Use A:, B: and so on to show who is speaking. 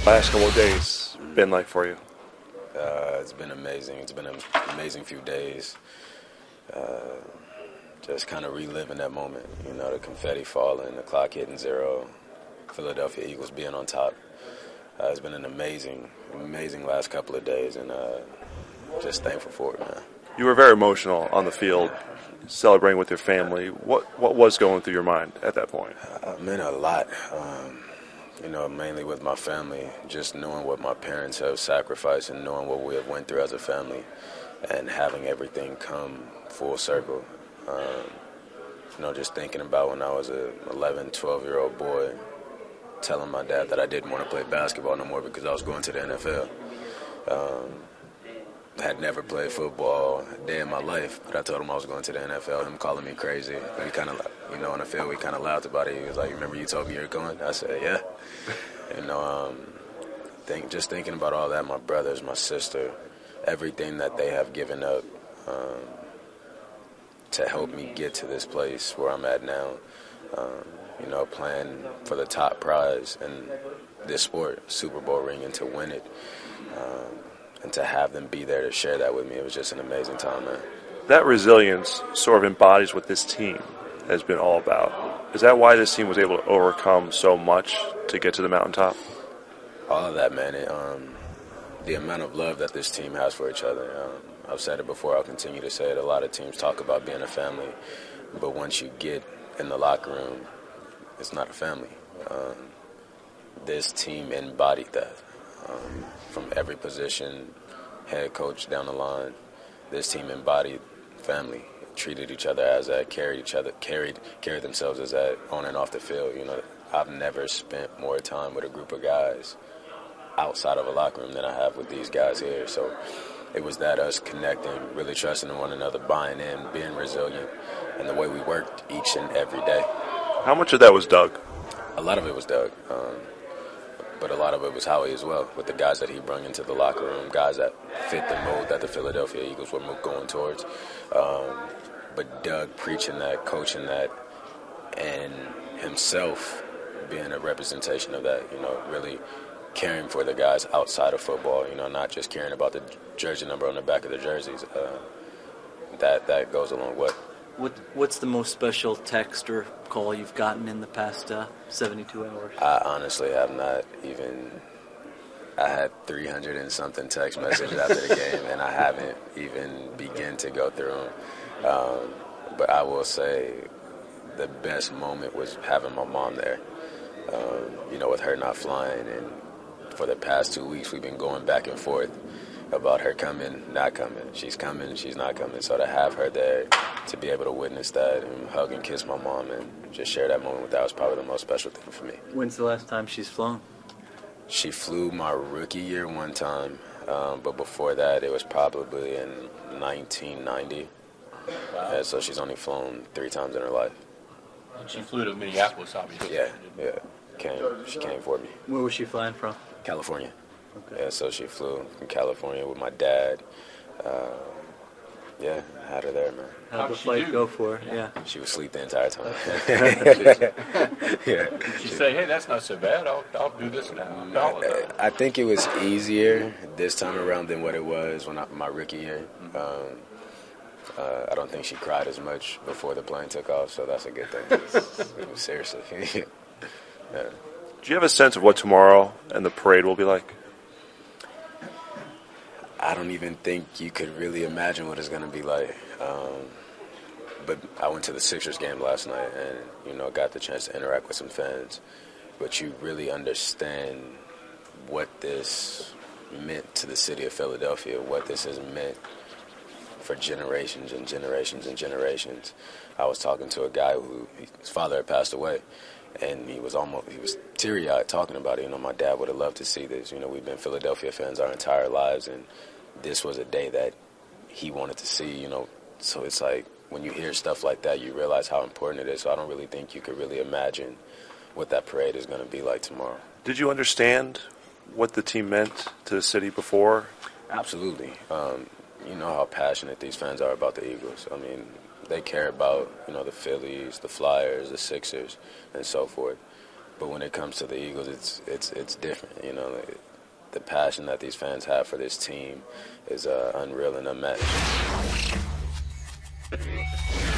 A: last couple of days been like for you?
B: It's been amazing. It's been an amazing few days. Just kind of reliving that moment. You know, the confetti falling, the clock hitting 0, Philadelphia Eagles being on top. It's been an amazing last couple of days, and just thankful for it, man.
A: You were very emotional on the field, celebrating with your family. What was going through your mind at that point?
B: Meant a lot. You know, mainly with my family, just knowing what my parents have sacrificed and knowing what we have went through as a family and having everything come full circle. You know, just thinking about when I was a 11, 12-year-old boy, telling my dad that I didn't want to play basketball no more because I was going to the NFL. Had never played football a day in my life, but I told him I was going to the NFL. Him calling me crazy. But he kind of, you know, on the field, we kind of laughed about it. He was like, "Remember you told me you were going?" I said, "Yeah." You know, just thinking about all that, my brothers, my sister, everything that they have given up to help me get to this place where I'm at now. You know, playing for the top prize in this sport, Super Bowl ring, and to win it. And to have them be there to share that with me, it was just an amazing time, man.
A: That resilience sort of embodies what this team has been all about. Is that why this team was able to overcome so much to get to the mountaintop?
B: All of that, man. The amount of love that this team has for each other. I've said it before, I'll continue to say it. A lot of teams talk about being a family, but once you get in the locker room, it's not a family. This team embodied that. From every position, head coach down the line, this team embodied family, treated each other as that, carried themselves as that on and off the field. You know, I've never spent more time with a group of guys outside of a locker room than I have with these guys here. So it was that us connecting, really trusting in one another, buying in, being resilient, and the way we worked each and every day.
A: How much of that was Doug?
B: A lot of it was Doug. But a lot of it was Howie as well, with the guys that he brought into the locker room, guys that fit the mold that the Philadelphia Eagles were going towards. But Doug preaching that, coaching that, and himself being a representation of that, you know, really caring for the guys outside of football, you know, not just caring about the jersey number on the back of the jerseys. That goes a long way.
C: What's the most special text or call you've gotten in the past 72 hours?
B: I honestly have not even. I had 300 and something text messages after the game, and I haven't even begun to go through them. But I will say the best moment was having my mom there. You know, with her not flying, and for the past 2 weeks we've been going back and forth about her coming, not coming. She's coming, she's not coming. So to have her there, to be able to witness that and hug and kiss my mom and just share that moment with her was probably the most special thing for me.
C: When's the last time she's flown?
B: She flew my rookie year one time, but before that it was probably in 1990.
D: Wow.
B: And so she's only flown 3 times in her life.
D: And she flew to Minneapolis, obviously.
B: Yeah. She came for me.
C: Where was she flying from?
B: California.
C: Okay.
B: Yeah, so she flew from California with my dad. I had her there, man.
C: How'd the flight go for her? Yeah.
B: She was asleep the entire time. Yeah.
D: Did she say, "Hey, that's not so bad. I'll do this now"?
B: I think it was easier this time around than what it was when my rookie year. I don't think she cried as much before the plane took off, so that's a good thing. Seriously. Yeah.
A: Do you have a sense of what tomorrow and the parade will be like?
B: I don't even think you could really imagine what it's going to be like. But I went to the Sixers game last night and, you know, got the chance to interact with some fans. But you really understand what this meant to the city of Philadelphia, what this has meant for generations and generations and generations. I was talking to a guy his father had passed away, and he was teary-eyed talking about it. You know, my dad would have loved to see this. You know, we've been Philadelphia fans our entire lives, and this was a day that he wanted to see, you know. So it's like when you hear stuff like that, you realize how important it is. So I don't really think you could really imagine what that parade is going to be like tomorrow.
A: Did you understand what the team meant to the city before?
B: Absolutely. You know how passionate these fans are about the Eagles. I mean, they care about, you know, the Phillies, the Flyers, the Sixers, and so forth. But when it comes to the Eagles, it's different. You know, the passion that these fans have for this team is unreal and unmatched.